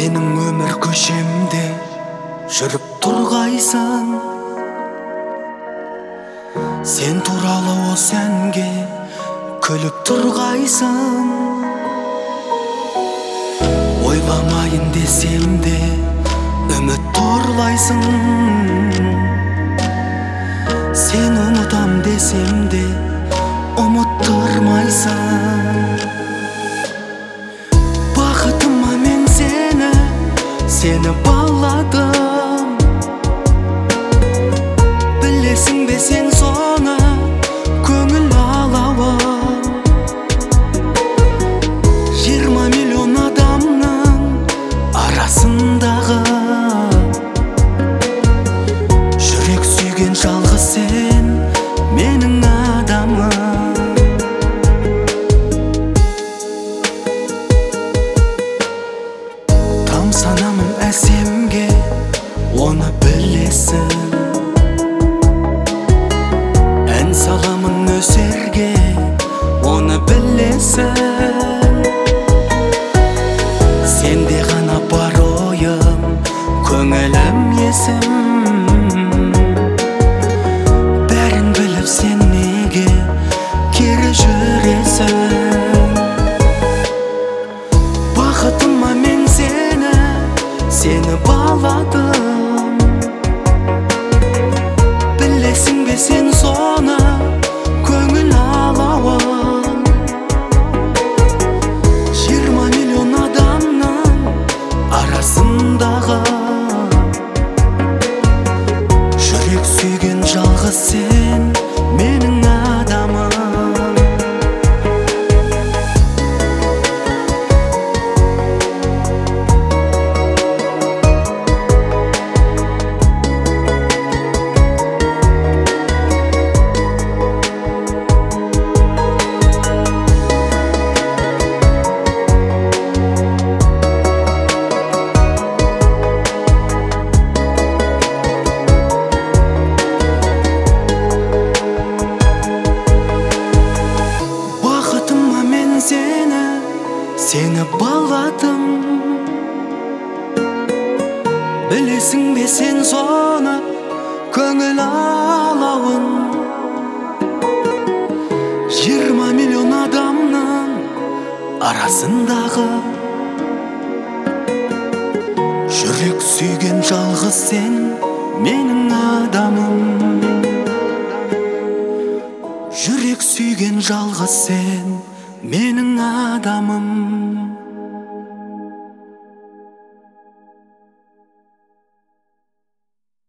менің өмір көшемде жүріп тұрғайсың. Сен туралы осы әнге күліп тұрғайсың. Ойламайын десем де үміт торлайсың. Сен ұмытам десем де ұмыттырмайсың. Бақытыма мен сені баладым. Білесің бе сен соны көңіл алауым. 20 миллион адамның арасындағы жүрек сүйген жалғыз сен менің адамым. Тамсанамын әсемге, оны білесің. Ән саламын өсерге, оны білесің. Сенде ғана бар ойым, көңілім есім. Бәрін біліп сен неге кері жүресің? Бақытыма мен сені баладым. Білесің бе сен соны көңіл алауым. 20 миллион адамның арасындағы жүрек сүйген жалғыз сен менің адамым. Сені баладым. Білесің бе сен соны көңіл алауын. 20 миллион адамның арасындағы жүрек сүйген жалғыз сен менің адамым. Жүрек сүйген жалғыз сен менің адамым.